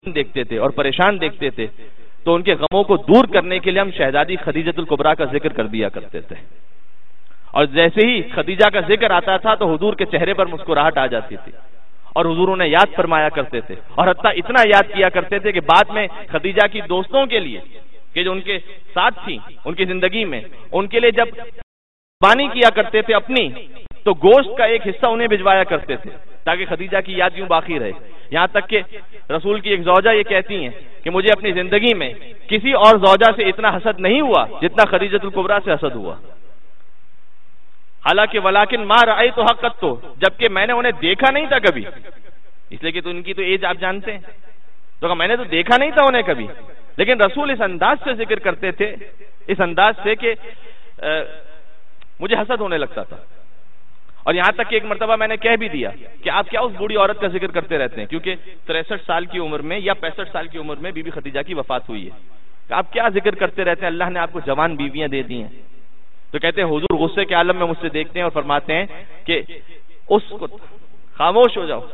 دیکھتے تھے اور پریشان دیکھتے تھے تو ان کے غموں کو دور کرنے کے لیے ہم شہزادی خدیجۃ الکبریٰ کا ذکر کر دیا کرتے تھے، اور جیسے ہی خدیجہ کا ذکر آتا تھا تو حضور کے چہرے پر مسکراہٹ آ جاتی تھی اور حضور انہیں یاد فرمایا کرتے تھے، اور حتیٰ اتنا یاد کیا کرتے تھے کہ بعد میں خدیجہ کی دوستوں کے لیے کہ جو ان کے ساتھ تھیں ان کی زندگی میں، ان کے لیے جب قربانی کیا کرتے تھے اپنی، تو گوشت کا ایک حصہ انہیں بھجوایا کرتے تھے تاکہ خدیجہ کی یاد یوں باقی رہے. یہاں تک کہ رسول کی ایک زوجہ یہ کہتی ہیں کہ مجھے اپنی زندگی میں کسی اور زوجہ سے اتنا حسد نہیں ہوا جتنا خدیجۃ الکبریٰ سے حسد ہوا. حالانکہ ولیکن ما رأیت حقت، تو جبکہ میں نے انہیں دیکھا نہیں تھا کبھی، اس لیے کہ تو ان کی تو ایج آپ جانتے ہیں، تو میں نے تو دیکھا نہیں تھا انہیں کبھی، لیکن رسول اس انداز سے ذکر کرتے تھے، اس انداز سے کہ مجھے حسد ہونے لگتا تھا. اور یہاں تک کہ ایک مرتبہ میں نے کہہ بھی دیا کہ آپ کیا اس بوڑھی عورت کا ذکر کرتے رہتے ہیں، کیونکہ 63 سال کی عمر میں یا 65 سال کی عمر میں بی بی خدیجہ کی وفات ہوئی ہے، کہ آپ کیا ذکر کرتے رہتے ہیں، اللہ نے آپ کو جوان بیویاں دے دی ہیں. تو کہتے ہیں حضور غصے کے عالم میں مجھ سے دیکھتے ہیں اور فرماتے ہیں کہ اس کو خاموش ہو جاؤ،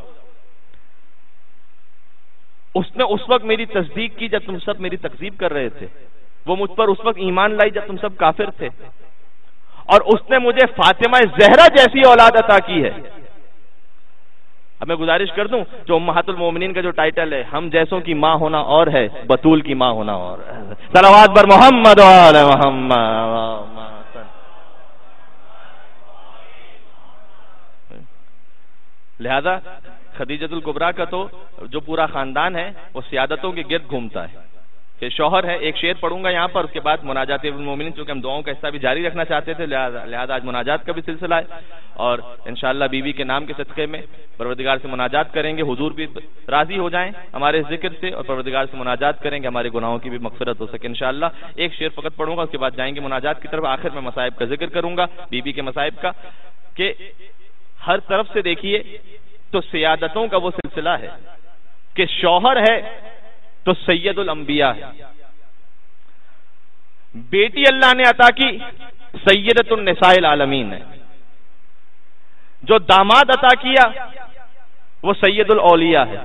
اس نے اس وقت میری تصدیق کی جب تم سب میری تکذیب کر رہے تھے، وہ مجھ پر اس وقت ایمان لائی جب تم سب کافر تھے، اور اس نے مجھے فاطمہ زہرا جیسی اولاد عطا کی ہے. اب میں گزارش کر دوں جو امہات المومنین کا جو ٹائٹل ہے، ہم جیسوں کی ماں ہونا اور ہے، بطول کی ماں ہونا اور ہے. صلوات بر محمد و آل محمد. لہذا خدیجۃ الکبریٰ کا تو جو پورا خاندان ہے وہ سیادتوں کے گرد گھومتا ہے. کہ شوہر ہے، ایک شعر پڑھوں گا یہاں پر، اس کے بعد مناجات المومنین، چونکہ ہم دعاؤں کا حصہ بھی جاری رکھنا چاہتے تھے، لہذا آج مناجات کا بھی سلسلہ ہے، اور انشاءاللہ بیوی کے نام کے صدقے میں پروردگار سے مناجات کریں گے، حضور بھی راضی ہو جائیں ہمارے ذکر سے، اور پروردگار سے مناجات کریں گے ہمارے گناہوں کی بھی مغفرت ہو سکے انشاءاللہ. ایک شعر فقط پڑھوں گا، اس کے بعد جائیں گے مناجات کی طرف. آخر میں مصائب کا ذکر کروں گا، بیوی کے مصائب کا، کہ ہر طرف سے دیکھیے تو سیادتوں کا وہ سلسلہ ہے کہ شوہر ہے تو سید الانبیاء ہے، بیٹی اللہ نے عطا کی سیدۃ النساء العالمین ہے، جو داماد عطا کیا وہ سید الاولیاء ہے،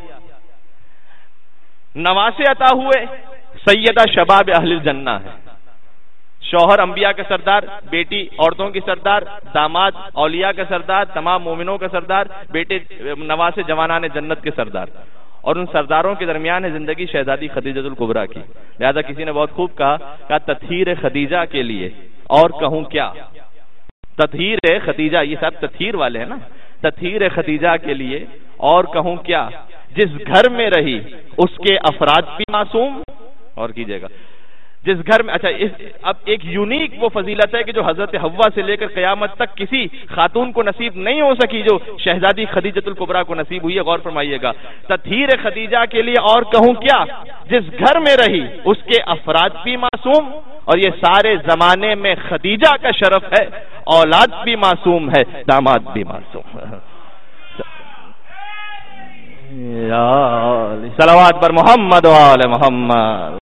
نواسے عطا ہوئے سیدہ شباب اہل الجنہ ہے. شوہر انبیاء کا سردار، بیٹی عورتوں کی سردار، داماد اولیاء کا سردار، تمام مومنوں کا سردار، بیٹے نواسے جوانان جنت کے سردار، اور ان سرداروں کے درمیان ہے زندگی شہزادی خدیجۃ الکبریٰ کی. لہذا کسی نے بہت خوب کہا تطہیر خدیجہ کے لیے اور کہوں کیا. تطہیر خدیجہ، یہ سب تطہیر والے ہیں نا، تطہیر خدیجہ کے لیے اور کہوں کیا، جس گھر میں رہی اس کے افراد بھی معصوم، اور کیجئے گا جس گھر میں، اچھا اب ایک یونیک وہ فضیلت ہے کہ جو حضرت حوا سے لے کر قیامت تک کسی خاتون کو نصیب نہیں ہو سکی جو شہزادی خدیجۃ الکبریٰ کو نصیب ہوئی ہے. غور فرمائیے گا، تطہیر خدیجہ کے لیے اور کہوں کیا، جس گھر میں رہی اس کے افراد بھی معصوم، اور یہ سارے زمانے میں خدیجہ کا شرف ہے، اولاد بھی معصوم ہے، داماد بھی معصوم ہے. صلوات بر محمد و آل محمد.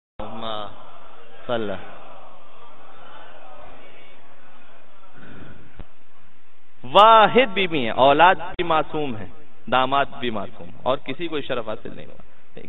واحد بیوی ہیں، اولاد بھی معصوم ہے، داماد بھی معصوم، اور کسی کو شرف حاصل نہیں ہوا.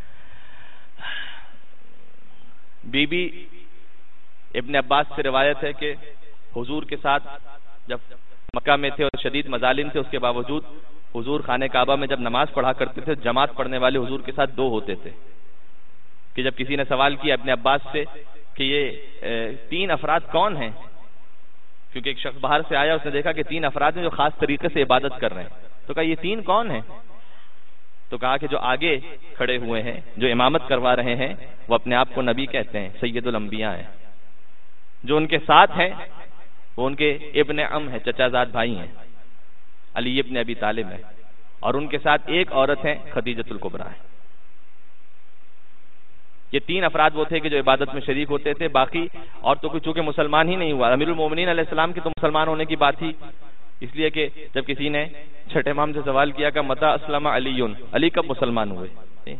بی بی ابن عباس سے روایت ہے کہ حضور کے ساتھ جب مکہ میں تھے اور شدید مظالم تھے، اس کے باوجود حضور خانہ کعبہ میں جب نماز پڑھا کرتے تھے، جماعت پڑھنے والے حضور کے ساتھ 2 ہوتے تھے. کہ جب کسی نے سوال کیا ابن عباس سے کہ یہ 3 افراد کون ہیں، کیونکہ ایک شخص باہر سے آیا، اس نے دیکھا کہ 3 افراد ہیں جو خاص طریقے سے عبادت کر رہے ہیں، تو کہا یہ 3 کون ہیں؟ تو کہا کہ جو آگے کھڑے ہوئے ہیں، جو امامت کروا رہے ہیں، وہ اپنے آپ کو نبی کہتے ہیں، سید الانبیاء ہیں. جو ان کے ساتھ ہیں وہ ان کے ابن عم ہیں، چچا زاد بھائی ہیں، علی ابن ابی طالب ہیں، اور ان کے ساتھ ایک عورت ہیں، خدیجۃ الکبریٰ ہے. یہ 3 افراد وہ تھے کہ جو عبادت میں شریک ہوتے تھے. باقی اور تو کوئی چونکہ مسلمان ہی نہیں ہوا. امیر المومنین علیہ السلام کی تو مسلمان ہونے کی بات ہی، اس لیے کہ جب کسی نے چھٹے امام سے سوال کیا کہ متى اسلم علی، علی کب مسلمان ہوئے،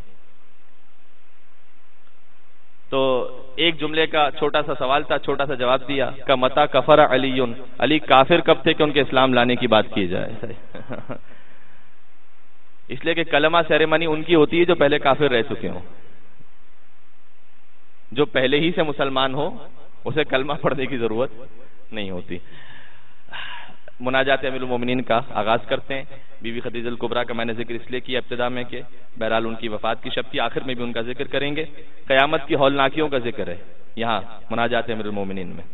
تو ایک جملے کا چھوٹا سا سوال تھا، چھوٹا سا جواب دیا کہ متى کفر علی، علی کافر کب تھے کہ ان کے اسلام لانے کی بات کی جائے. इसलिए कि कलमा सेरेमनी उनकी होती है जो पहले काफिर रह चुके हों। जो पहले ही से मुसलमान हो उसे कलमा पढ़ने की जरूरत नहीं होती। मुनाजात अमीरुल मोमिनीन का आगाज करते हैं। बीबी खदीजतुल कुबरा का मैंने जिक्र इसलिए किया इब्तिदा में कि बहरहाल उनकी वफात की शब थी, आखिर में भी उनका जिक्र करेंगे। कयामत की हौलनाकियों का जिक्र है यहाँ मुनाजात अमीरुल मोमिनीन में।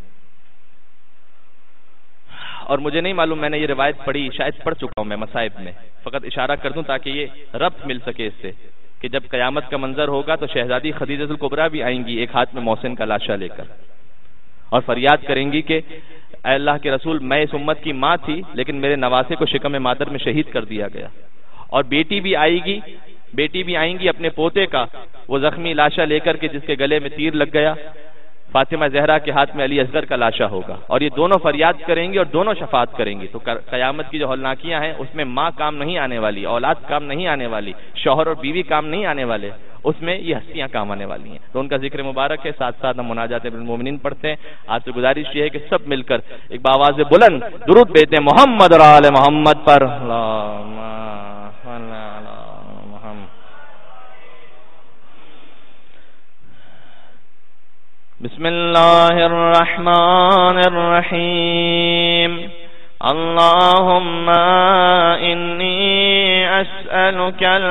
और मुझे नहीं मालूम, मैंने ये रिवायत पढ़ी, शायद पढ़ चुका हूं मैं मसाइब में, फकत इशारा कर दूं ताकि ये रब्त मिल सके इससे कि जब कयामत का मंजर होगा तो शहजादी खदीजतुल कुबरा भी आएंगी एक हाथ में मोहसिन का लाशा लेकर और फरियाद करेंगी कि अल्लाह के रसूल, मैं इस उम्मत की माँ थी लेकिन मेरे नवासे को शिकम मादर में शहीद कर दिया गया। और बेटी भी आएंगी अपने पोते का वो जख्मी लाशा लेकर के जिसके गले में तीर लग गया। फातिमा जहरा के हाथ में अली असगर का लाशा होगा और ये दोनों फरियाद करेंगे और दोनों शफात करेंगी। तो कयामत की जो हौलनाकियां हैं उसमें माँ काम नहीं आने वाली, औलाद काम नहीं आने वाली, शौहर और बीवी काम नहीं आने वाले, उसमें ये हस्तियां काम आने वाली हैं। तो उनका जिक्र मुबारक है। साथ साथ हम मुनाजात अमीरुल मोमिनीन पढ़ते हैं। आज से गुजारिश ये है कि सब मिलकर एक बावाज़ बुलंद दुरूद भेजते हैं मोहम्मद और आले मोहम्मद पर। बिस्मिल्लाहिर्रहमानिर्रहीम। अल्लाहुम्मा इन्नी अस्अलुकल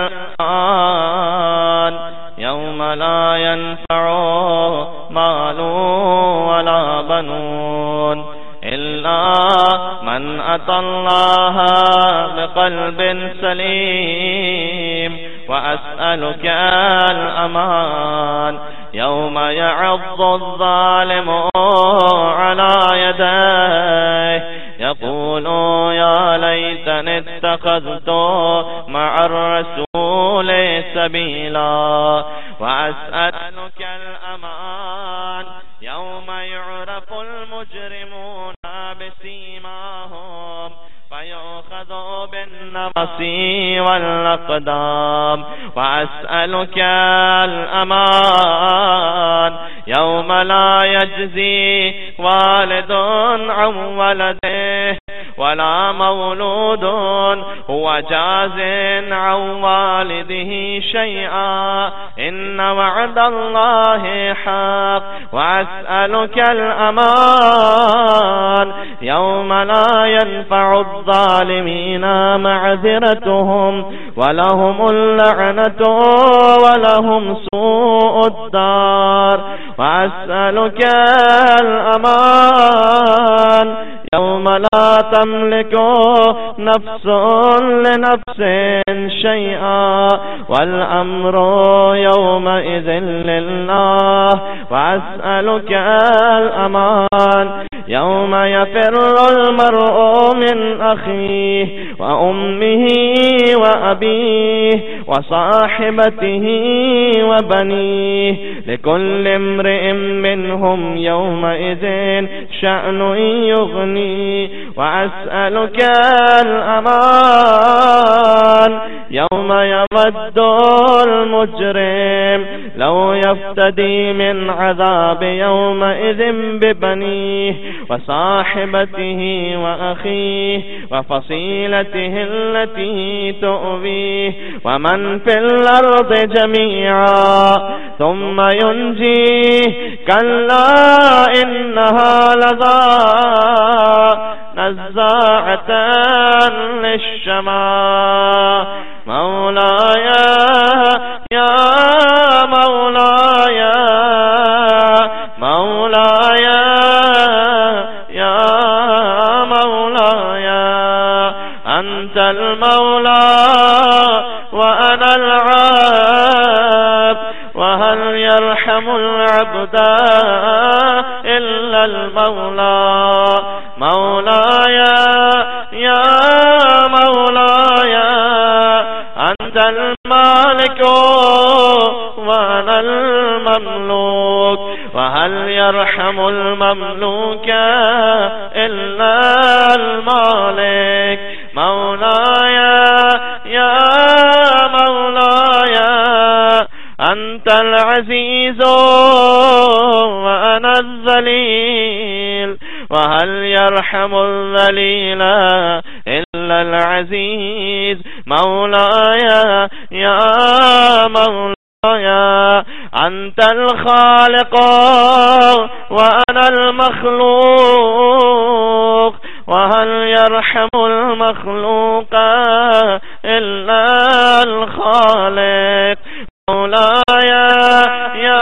आन यौम ला यनफ़उ मालुन वला बनून इल्ला मन अतल्लाह बिक़ल्बिन सलीम व अस्अलुकल अमान यौम यअज़्ज़ु ज़ालिमु अला यदैहि यक़ूलु या लैतनी इत्तख़ज़्तु मअर रसूलि सबीला व अस्अलुकल अमान यौम यु'रफ़ुल मुजरिमूना बिसीमाहुम फयुख़ज़ु बिन्नवासी वल अक़दाम व अस्अलुकल अमान यौम ला यज्ज़ी वालिदुन अन वलदिही वला मौलूदुन हुवा जाज़िन अन वालिदिही शैआ इन्न वअदल्लाहि हक़्क़ व अस्अलुकल अमान यौम ला यनफ़उ ज़ालिमीना मअज़िरतुहुम व लहुमुल लअनतु व लहुम सूउद्दार व अस्अलुकल अमान यौम ला तमलिकु नफ्सुन लिनफ्सिन शैआ वल अम्रु यौमइज़िन लिल्लाह व अस्अलुकल अमान यौम यफ़िर्रुल मर्'उ मिन अख़ीहि व उम्मिही व अबीही व साहिबतिही व बनीही लिकुल्लि इम्रिइन मिनहुम यौमइज़िन शअनुन युग़नी व अस्अलुकल अमान यौम यवद्दुल मुजरिम लौ यफ्तदी मिन अज़ाबि यौमइज़िन बिबनीही व साहिबतिही व अख़ीही व फ़सीलतिही अल्लती तुअवीही व मन फ़िल अर्ज़ि जमीआ थुम्मा युनजीही कल्ला इन्नहा लज़ा नज़्ज़ाअतन लिश्शमा मौलाया या मौलाया मौलाया या मौलाया अंतल मौला व अनल अब्द व हल यरहमुल अब्दा इल्लल मौला मौलाया या मौलाया अंतल मालिकु व अनल ममलूक व हल यरहमुल ममलूका इल्लल मालिक मौलाया या मौलाया अंतल अज़ीज़ु व अनल ज़लील व हल यरहमुल ज़लीला جل العزيز مولاي يا مولاي أنت الخالق وأنا المخلوق وهل يرحم المخلوق إلا الخالق مولاي يا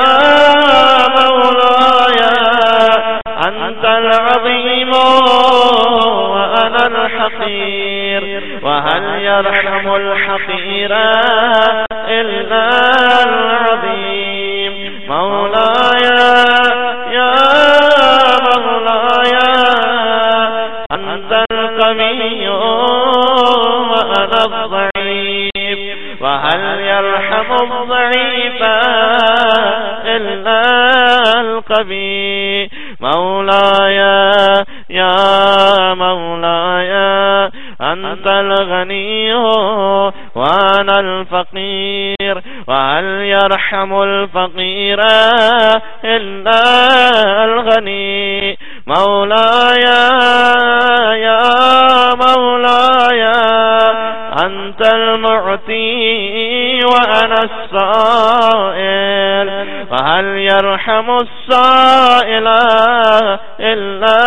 مولاي أنت العظيم وأنا الحقير وهل يرحم الحقير إلا العظيم مولاي يا مولاي أنت القوي وأنا الضعيف وهل يرحم الضعيف إلا القوي مولاي يا مولاي أنت الغني وأنا الفقير وهل يرحم الفقير إلا الغني مولاي يا مولاي أنت المعطي وأنا السائل وهل يرحم السائل إلا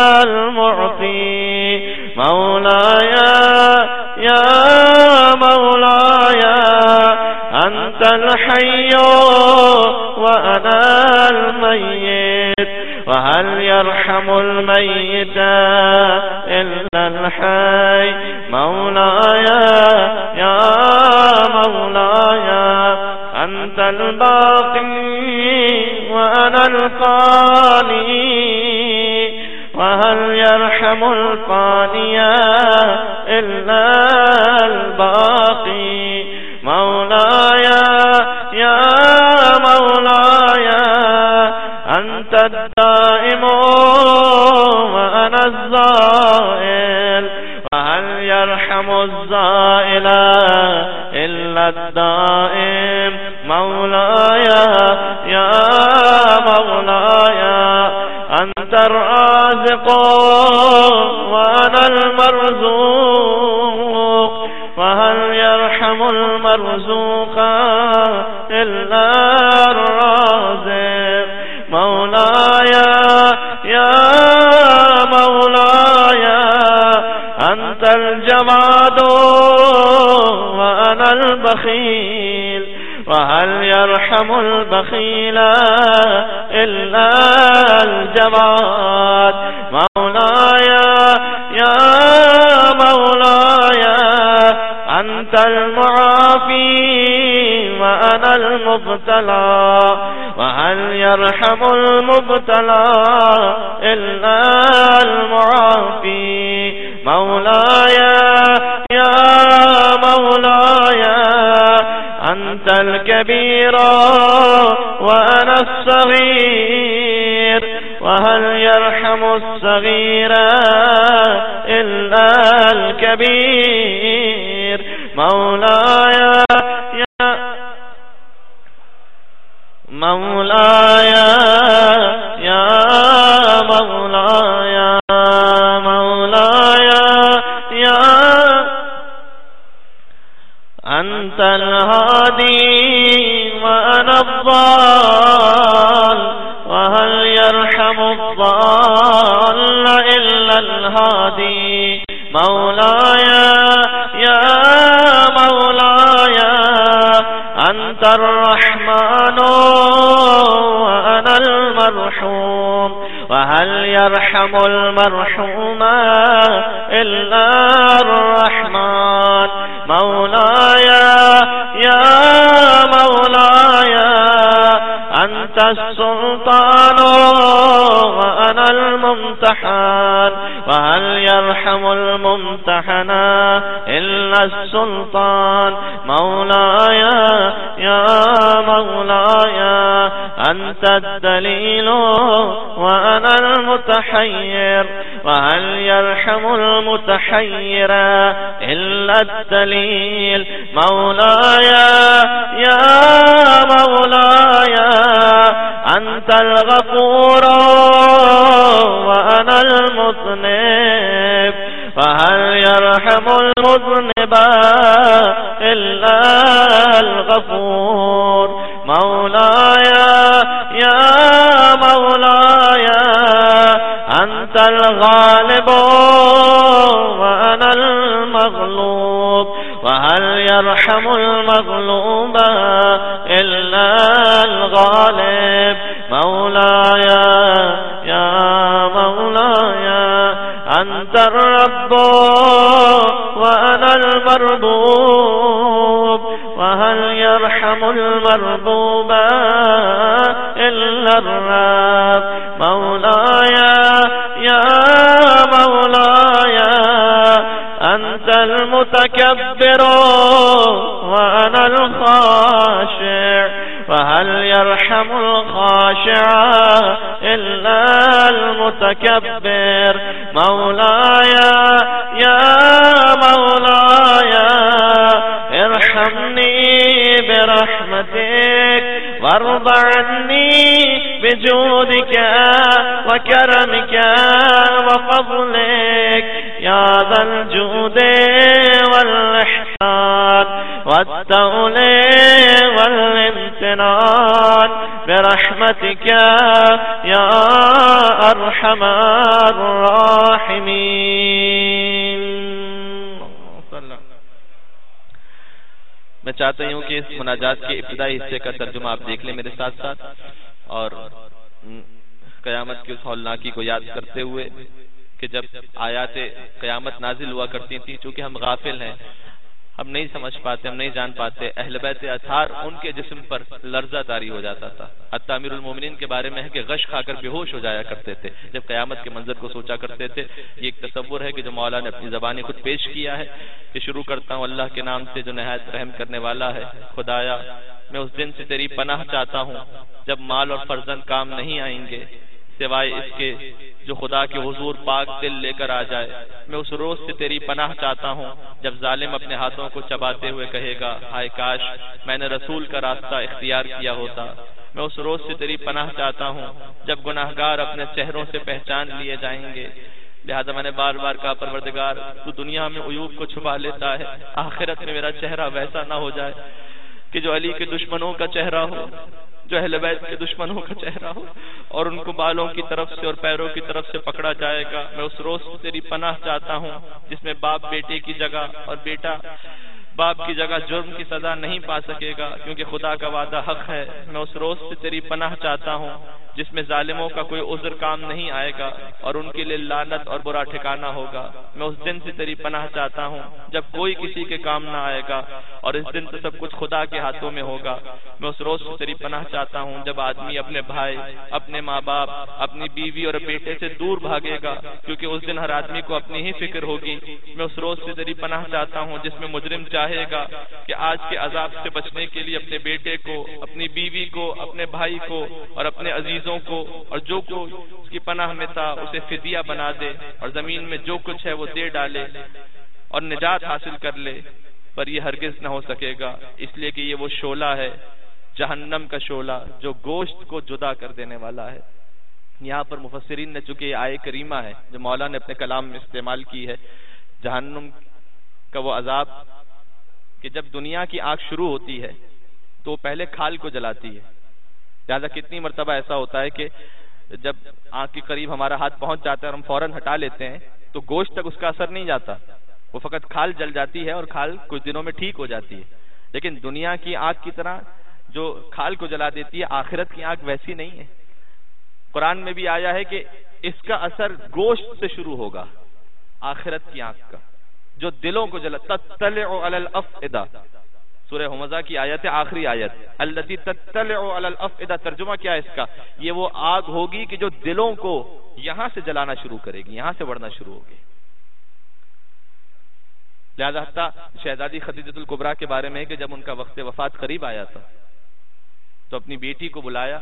المعطي مولاي يا مولاي أنت الحي وأنا الميت وهل يرحم الميت إلا الحي مولاي يا مولاي أنت الباقي وأنا الفاني وهل يرحم الفاني إلا الباقي مولاي يا مولاي أنت الدائم وأنا الزائل وهل يرحم الزائل إلا الدائم مولاي يا مولاي أنت الرازق وأنا المرزوق وهل يرحم المرزوق إلا الرازق مولاي يا مولاي أنت الجواد وأنا البخيل وهل يرحم البخيل إلا الجواد مولاي يا مولاي أنت المعافي وأنا المبتلى وهل يرحم المبتلى إلا المعافي مولاي يا مولاي أنت الكبير وأنا الصغير وهل يرحم الصغير إلا الكبير مولاي يا مولاي يا مولاي مولاي يا أنت الهادي وأنا الضال وهل يرحم الضال إلا الهادي مولاي يا مولاي أنت الرحمن وأنا المرحوم وهل يرحم المرحوم إلا الرحمن مولاي يا مولاي أنت السلطان وأنا الممتحن وهل يرحم الممتحن إلا السلطان مولاي يا مولاي أنت الدليل وأنا المتحير وهل يرحم المتحير إلا الدليل مولاي يا مولاي أنت الغفور وأنا المذنب وهل يرحم مولایا یا مولایا انت الغالب وانا المغلوب وهل يرحم المغلوب الا الغالب مولایا یا مولایا انت الرب وانا المربوب وهل يرحم المربوب الا الرب مولایا یا مولایا انت المتكبر وانا الخاشع وهل يرحم الخاشع الا المتكبر مولایا یا مولایا ارحمني برحمتك وارض عني بجودك وكرمك وفضلك يا ذا الجود والإحسان والتول والامتنان برحمتك يا أرحم الراحمين. میں چاہتا ہوں کہ اس مناجات کے ابتدائی حصے کا ترجمہ آپ دیکھ لیں میرے ساتھ ساتھ، اور قیامت کی اس ہولناکی کو یاد کرتے ہوئے کہ جب آیات قیامت نازل ہوا کرتی تھیں، چونکہ ہم غافل ہیں، ہم نہیں سمجھ پاتے، ہم نہیں جان پاتے. اہل بیت اطہار ان کے جسم پر لرزہ طاری ہو جاتا تھا. حتی امیر المومنین کے بارے میں ہے کہ غش کھا کر بے ہوش ہو جایا کرتے تھے جب قیامت کے منظر کو سوچا کرتے تھے. یہ ایک تصور ہے کہ جو مولا نے اپنی زبانی خود پیش کیا ہے کہ شروع کرتا ہوں اللہ کے نام سے جو نہایت رحم کرنے والا ہے. خدایا میں اس دن سے تیری پناہ چاہتا ہوں جب مال اور فرزند کام نہیں آئیں گے سوائے اس کے جو خدا کے حضور پاک دل لے کر آ جائے. میں اس روز سے تیری پناہ چاہتا ہوں جب ظالم اپنے ہاتھوں کو چباتے ہوئے کہے گا ہائے کاش میں نے رسول کا راستہ اختیار کیا ہوتا. میں اس روز سے تیری پناہ چاہتا ہوں جب گناہگار اپنے چہروں سے پہچان لیے جائیں گے. لہذا میں نے بار بار کہا پروردگار تو دنیا میں عیوب کو چھپا لیتا ہے، آخرت میں میرا چہرہ ویسا نہ ہو جائے کہ جو علی کے دشمنوں کا چہرہ ہو، جو اہل بیت کے دشمنوں کا چہرہ ہو، اور ان کو بالوں کی طرف سے اور پیروں کی طرف سے پکڑا جائے گا. میں اس روز سے تیری پناہ چاہتا ہوں جس میں باپ بیٹے کی جگہ اور بیٹا باپ کی جگہ جرم کی سزا نہیں پا سکے گا کیونکہ خدا کا وعدہ حق ہے. میں اس روز سے تیری پناہ چاہتا ہوں جس میں ظالموں کا کوئی عذر کام نہیں آئے گا اور ان کے لیے لعنت اور برا ٹھکانہ ہوگا. میں اس دن سے تیری پناہ چاہتا ہوں جب کوئی کسی کے کام نہ آئے گا اور اس دن تو سب کچھ خدا کے ہاتھوں میں ہوگا. میں اس روز سے تیری پناہ چاہتا ہوں جب آدمی اپنے بھائی، اپنے ماں باپ، اپنی بیوی اور بیٹے سے دور بھاگے گا کیونکہ اس دن ہر آدمی کو اپنی ہی فکر ہوگی. میں اس روز سے تیری پناہ چاہتا ہوں جس میں مجرم چاہے گا کہ آج کے عذاب سے بچنے کے لیے اپنے بیٹے کو، اپنی بیوی کو، اپنے بھائی کو اور اپنے عزیزوں کو اور جو کچھ اس کی پناہ میں تھا اسے فدیہ بنا دے اور زمین میں جو کچھ ہے وہ دے ڈالے اور نجات حاصل کر لے. پر یہ ہرگز نہ ہو سکے گا اس لیے کہ یہ وہ شعلہ ہے، جہنم کا شعلہ جو گوشت کو جدا کر دینے والا ہے. یہاں پر مفسرین نے چونکہ یہ آیہ کریمہ ہے جو مولا نے اپنے کلام میں استعمال کی ہے، جہنم کا وہ عذاب کہ جب دنیا کی آگ شروع ہوتی ہے تو پہلے کھال کو جلاتی ہے. لہٰذا کتنی مرتبہ ایسا ہوتا ہے کہ جب آگ کے قریب ہمارا ہاتھ پہنچ جاتا ہے اور ہم فوراً ہٹا لیتے ہیں تو گوشت تک اس کا اثر نہیں جاتا، وہ فقط کھال جل جاتی ہے اور کھال کچھ دنوں میں ٹھیک ہو جاتی ہے. لیکن دنیا کی آگ کی طرح جو کھال کو جلا دیتی ہے آخرت کی آگ ویسی نہیں ہے. قرآن میں بھی آیا ہے کہ اس کا اثر گوشت سے شروع ہوگا، آخرت کی آگ کا جو دلوں کو جلا. تطلع علی الافئدہ، سورہ حمزہ کی آیت ہے، آخری آیت، التی تطلع علی الافئدہ. ترجمہ کیا ہے اس کا؟ یہ وہ آگ ہوگی کہ جو دلوں کو یہاں سے جلانا شروع کرے گی، یہاں سے بڑھنا شروع ہوگی. لہذا حتیٰ شہزادی خدیجۃ الکبریٰ کے بارے میں ہے کہ جب ان کا وقت وفات قریب آیا تھا تو اپنی بیٹی کو بلایا،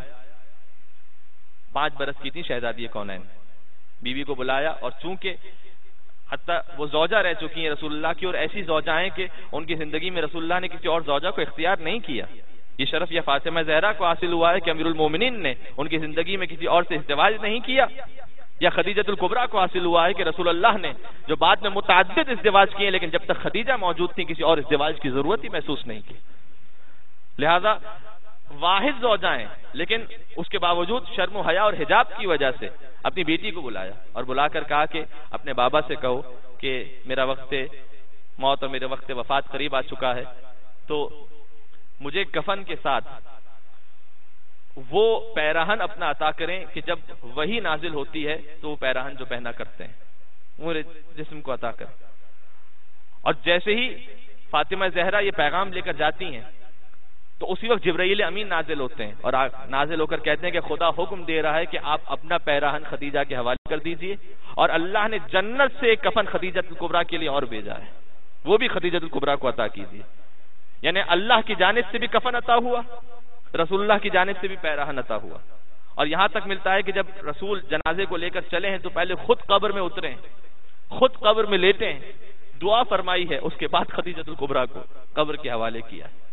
5 برس کی تھی شہزادی کونین، بیوی کو بلایا اور چونکہ حتیٰ وہ زوجہ رہ چکی ہیں رسول اللہ کی اور ایسی زوجائیں کہ ان کی زندگی میں رسول اللہ نے کسی اور زوجہ کو اختیار نہیں کیا. یہ شرف یا فاطمہ زہرا کو حاصل ہوا ہے کہ امیر المومنین نے ان کی زندگی میں کسی اور سے ازدواج نہیں کیا، یا خدیجۃ الکبریٰ کو حاصل ہوا ہے کہ رسول اللہ نے جو بعد میں متعدد ازدواج کیے لیکن جب تک خدیجہ موجود تھی کسی اور ازدواج کی ضرورت ہی محسوس نہیں کی. لہذا واحد زوجہ ہیں، لیکن اس کے باوجود شرم و حیا اور حجاب کی وجہ سے اپنی بیٹی کو بلایا اور بلا کر کہا کہ اپنے بابا سے کہو کہ میرا وقت موت اور میرے وقت وفات قریب آ چکا ہے، تو مجھے کفن کے ساتھ وہ پیراہن اپنا عطا کریں کہ جب وہی نازل ہوتی ہے تو وہ پیراہن جو پہنا کرتے ہیں میرے جسم کو عطا کریں۔ اور جیسے ہی فاطمہ زہرا یہ پیغام لے کر جاتی ہیں تو اسی وقت جبرائیل امین نازل ہوتے ہیں اور نازل ہو کر کہتے ہیں کہ خدا حکم دے رہا ہے کہ آپ اپنا پیراہن خدیجہ کے حوالے کر دیجئے، اور اللہ نے جنت سے ایک کفن خدیجۃ الکبریٰ کے لیے اور بھیجا ہے، وہ بھی خدیجۃ الکبریٰ کو عطا کیجیے۔ یعنی اللہ کی جانب سے بھی کفن عطا ہوا، رسول اللہ کی جانب سے بھی پیراہن عطا ہوا، اور یہاں تک ملتا ہے کہ جب رسول جنازے کو لے کر چلے ہیں تو پہلے خود قبر میں اترے ہیں، خود قبر میں لیٹے ہیں، دعا فرمائی ہے، اس کے بعد خدیجۃ الکبریٰ کو قبر کے حوالے کیا ہے۔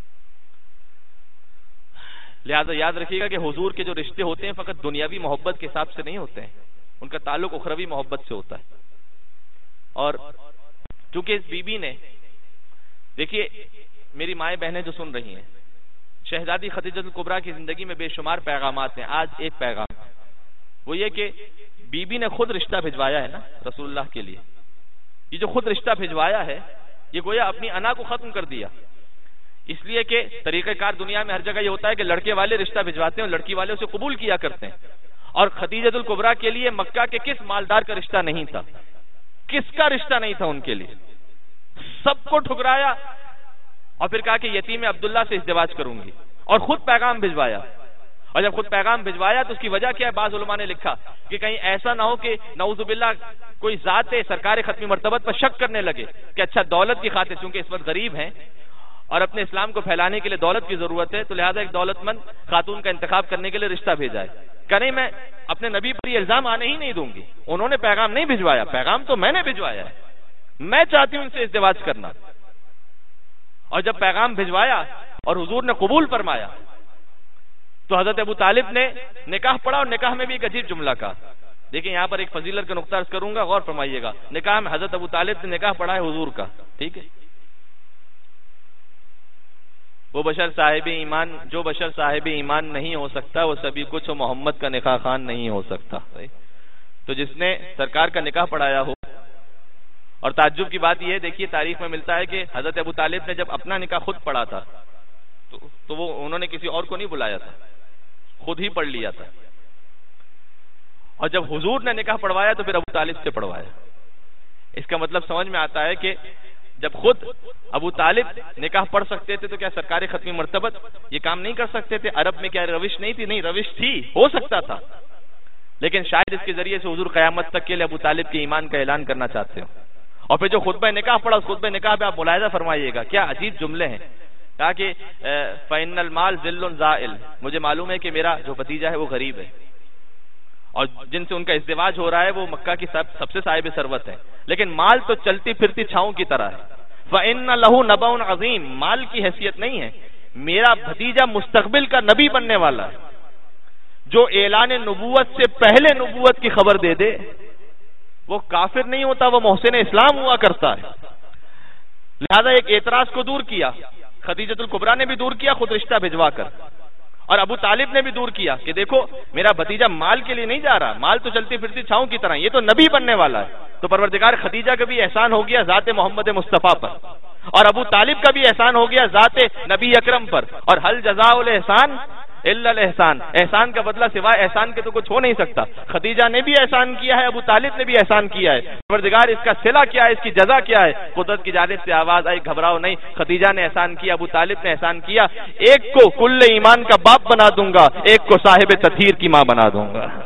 لہذا یاد رکھیے گا کہ حضور کے جو رشتے ہوتے ہیں فقط دنیاوی محبت کے حساب سے نہیں ہوتے ہیں، ان کا تعلق اخروی محبت سے ہوتا ہے۔ اور چونکہ اس بی بی نے، دیکھیے میری مائیں بہنیں جو سن رہی ہیں، شہزادی خدیجۃ الکبریٰ کی زندگی میں بے شمار پیغامات ہیں، آج ایک پیغام وہ یہ کہ بی بی نے خود رشتہ بھجوایا ہے نا رسول اللہ کے لیے، یہ جو خود رشتہ بھجوایا ہے یہ گویا اپنی انا کو ختم کر دیا، اس لیے کہ طریقہ کار دنیا میں ہر جگہ یہ ہوتا ہے کہ لڑکے والے رشتہ بھجواتے ہیں اور لڑکی والے اسے قبول کیا کرتے ہیں، اور خدیجۃ الکبریٰ کے لیے مکہ کے کس مالدار کا رشتہ نہیں تھا، کس کا رشتہ نہیں تھا ان کے لیے، سب کو ٹھکرایا اور پھر کہا کہ یتیم عبداللہ سے ازدواج کروں گی، اور خود پیغام بھجوایا۔ اور جب خود پیغام بھجوایا تو اس کی وجہ کیا ہے؟ بعض علماء نے لکھا کہ کہیں ایسا نہ ہو کہ نعوذ باللہ کوئی ذات سرکار ختمی مرتبت پر شک کرنے لگے کہ اچھا دولت کی خاطر، چونکہ اس وقت غریب ہیں اور اپنے اسلام کو پھیلانے کے لیے دولت کی ضرورت ہے، تو لہذا ایک دولت مند خاتون کا انتخاب کرنے کے لیے رشتہ بھیجا ہے، کہ نہیں میں اپنے نبی پر یہ الزام آنے ہی نہیں دوں گی، انہوں نے پیغام نہیں بھجوایا، پیغام تو میں نے بھجوایا ہے، میں چاہتی ہوں ان سے ازدواج کرنا۔ اور جب پیغام بھجوایا اور حضور نے قبول فرمایا تو حضرت ابو طالب نے نکاح پڑھا، اور نکاح میں بھی ایک عجیب جملہ کہا۔ دیکھیں یہاں پر ایک فضیلت کا نقطہ عرض کروں گا، غور فرمائیے گا، نکاح میں حضرت ابو طالب نے نکاح پڑھا ہے حضور کا، ٹھیک ہے، وہ بشر صاحب ایمان، جو بشر صاحب ایمان نہیں ہو سکتا وہ سبھی کچھ محمد کا نکاح خان نہیں ہو سکتا۔ تو جس نے سرکار کا نکاح پڑھایا ہو، اور تعجب کی بات یہ دیکھیے تاریخ میں ملتا ہے کہ حضرت ابو طالب نے جب اپنا نکاح خود پڑھا تھا تو وہ انہوں نے کسی اور کو نہیں بلایا تھا، خود ہی پڑھ لیا تھا، اور جب حضور نے نکاح پڑھوایا تو پھر ابو طالب سے پڑھوایا۔ اس کا مطلب سمجھ میں آتا ہے کہ جب خود ابو طالب نکاح پڑھ سکتے تھے تو کیا سرکار ختمی مرتبت یہ کام نہیں کر سکتے تھے؟ عرب میں کیا روش نہیں تھی؟ نہیں، روش تھی، ہو سکتا تھا، لیکن شاید اس کے ذریعے سے حضور قیامت تک کے لیے ابو طالب کے ایمان کا اعلان کرنا چاہتے ہو۔ اور پھر جو خطبہ نکاح پڑھا، اس خطبہ نکاح پہ آپ ملاحظہ فرمائیے گا کیا عجیب جملے ہیں، کہا کہ فَإِنَّ الْمَالَ ذِلٌّ زَائِلٌ، مجھے معلوم ہے کہ میرا جو بھتیجا ہے وہ غریب ہے، اور جن سے ان کا ازدواج ہو رہا ہے وہ مکہ کی سب سے صاحب ثروت ہے، لیکن مال تو چلتی پھرتی چھاؤں کی طرح ہے۔ فَإِنَّ لَهُ نَبَأٌ عَظِيمٌ، مال کی حیثیت نہیں ہے، میرا بھتیجا مستقبل کا نبی بننے والا ہے، جو اعلان نبوت سے پہلے نبوت کی خبر دے دے وہ کافر نہیں ہوتا، وہ محسن اسلام ہوا کرتا ہے۔ لہذا ایک اعتراض کو دور کیا، خدیجۃ الکبریٰ نے بھی دور کیا خود رشتہ بھجوا کر، اور ابو طالب نے بھی دور کیا کہ دیکھو میرا بھتیجا مال کے لیے نہیں جا رہا، مال تو چلتی پھرتی چھاؤں کی طرح، یہ تو نبی بننے والا ہے۔ تو پروردگار خدیجہ کا بھی احسان ہو گیا ذات محمد مصطفیٰ پر، اور ابو طالب کا بھی احسان ہو گیا ذات نبی اکرم پر، اور حل جزاء الاحسان الا الاحسان، احسان کا بدلہ سوائے احسان کے تو کچھ ہو نہیں سکتا۔ خدیجہ نے بھی احسان کیا ہے، ابو طالب نے بھی احسان کیا ہے، پروردگار اس کا صلہ کیا ہے، اس کی جزا کیا ہے؟ قدرت کی جانب سے آواز آئی گھبراؤ نہیں، خدیجہ نے احسان کیا، ابو طالب نے احسان کیا، ایک کو کل ایمان کا باپ بنا دوں گا، ایک کو صاحب تطہیر کی ماں بنا دوں گا۔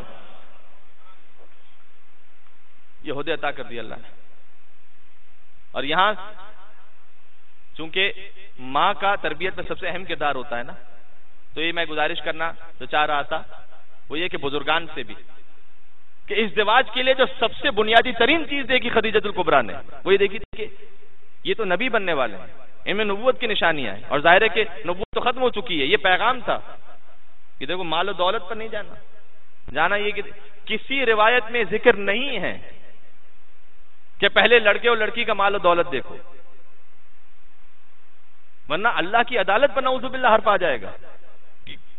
یہ عہدے عطا کر دیا اللہ نے۔ اور یہاں چونکہ ماں کا تربیت میں سب سے اہم کردار ہوتا ہے نا، تو یہ میں گزارش کرنا جو چاہ رہا تھا وہ یہ کہ بزرگان سے بھی کہ ازدواج کے لیے جو سب سے بنیادی ترین چیز دیکھی خدیجۃ الکبریٰ نے وہ یہ دیکھی کہ یہ تو نبی بننے والے ہیں، ان میں نبوت کی نشانیاں ہیں، اور ظاہر ہے کہ نبوت تو ختم ہو چکی ہے، یہ پیغام تھا کہ دیکھو مال و دولت پر نہیں جانا یہ کہ کسی روایت میں ذکر نہیں ہے کہ پہلے لڑکے اور لڑکی کا مال و دولت دیکھو، ورنہ اللہ کی عدالت پر نعوذ باللہ حرف آ جائے گا۔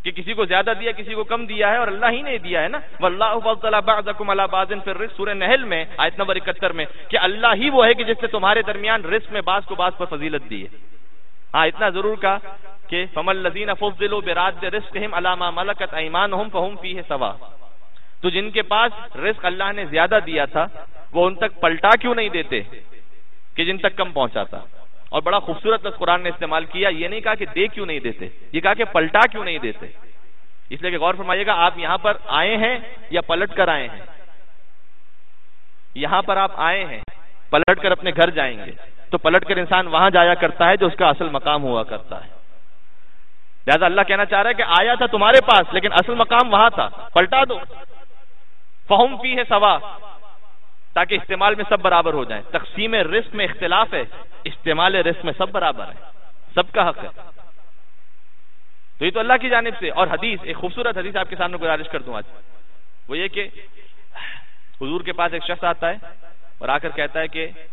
کہ کسی کو زیادہ دیا کسی کو کم دیا ہے، اور اللہ ہی نے دیا ہے نا. واللہ فضل بعضکم علی بعض فی الرزق، سورہ نحل میں آیت نمبر 71 میں، کہ اللہ ہی وہ ہے کہ جس نے تمہارے درمیان رزق میں بعض کو بعض پر فضیلت دی ہے. ہاں اتنا ضرور کہا کہ فَمَا الَّذِينَ فُضِّلُوا بِرَادِّ رِزْقِهِمْ عَلَىٰ مَا مَلَكَتْ أَيْمَانُهُمْ فَهُمْ فِيهِ سَوَاءٌ. تو جن کے پاس رزق اللہ نے زیادہ دیا تھا وہ ان تک پلٹا کیوں نہیں دیتے کہ جن تک کم پہنچاتا. اور بڑا خوبصورت لفظ قرآن نے استعمال کیا، یہ نہیں کہا کہ دے کیوں نہیں دیتے، یہ کہا کہ پلٹا کیوں نہیں دیتے. اس لیے کہ غور فرمائیے گا، آپ یہاں پر آئے ہیں یا پلٹ کر آئے ہیں؟ یہاں پر آپ آئے ہیں، پلٹ کر اپنے گھر جائیں گے، تو پلٹ کر انسان وہاں جایا کرتا ہے جو اس کا اصل مقام ہوا کرتا ہے. لہذا اللہ کہنا چاہ رہا ہے کہ آیا تھا تمہارے پاس لیکن اصل مقام وہاں تھا، پلٹا دو. فہم فیہ سوا، تاکہ استعمال میں سب برابر ہو جائیں. تقسیم رزق میں اختلاف ہے، استعمال رزق میں سب برابر ہے، سب کا حق ہے. تو یہ تو اللہ کی جانب سے. اور حدیث، ایک خوبصورت حدیث آپ کے سامنے گزارش کر دوں آج، وہ یہ کہ حضور کے پاس ایک شخص آتا ہے اور آ کر کہتا ہے کہ